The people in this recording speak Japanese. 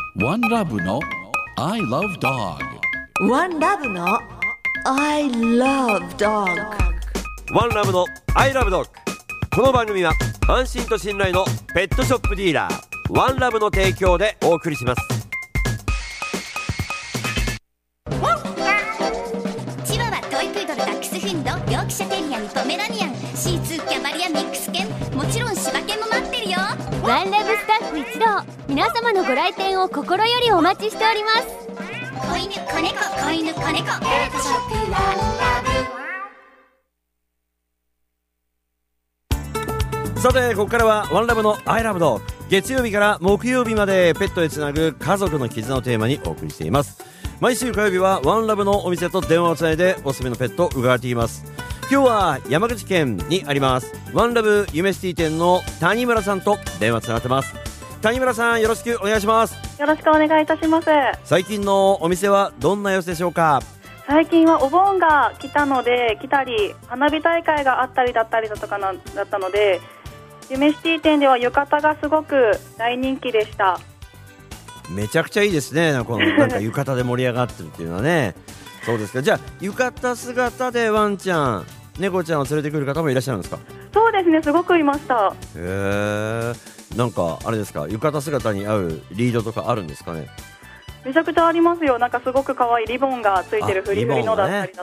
One Love の I Love Dog。 One Love の I Love Dog。 ワンラブのアイラブドッグ。この番組は安心と信頼のペットショップディーラーワンラブの提供でお送りします。 チワワ、トイプードル、ダックスフンド、ヨークシャテリアにポメラニアン、シーツー、キャバリア、ミックス犬、もちろん柴犬も待ってるよ。 ワンラブスタッフ一同、皆様のご来店を心よりお待ちしております。 子犬、子猫、子犬、子猫、ペットショップワンラブ。 さてここからはワンラブのアイラブドッグ。月曜日から木曜日までペットへつなぐ家族の絆をテーマにお送りしています。毎週火曜日はワンラブのお店と電話をつないでおすすめのペットを伺っています。今日は山口県にありますワンラブ夢シティ店の谷村さんと電話つながってます。谷村さん、よろしくお願いします。 よろしくお願いいたします。 最近のお店はどんな様子でしょうか？ 最近はお盆が来たり花火大会があったりだったので、夢シティ店では浴衣がすごく大人気でした。 めちゃくちゃいいですね。なんか浴衣で盛り上がってるっていうのはね。そうですか。じゃあ浴衣姿でワンちゃん、猫ちゃんを連れてくる方もいらっしゃるんですか？ そうですね、すごくいました。 なんかあれですか、浴衣姿に合うリードとかあるんですかね？ めちゃくちゃありますよ。なんかすごく可愛いリボンがついてるフリフリのだったりだ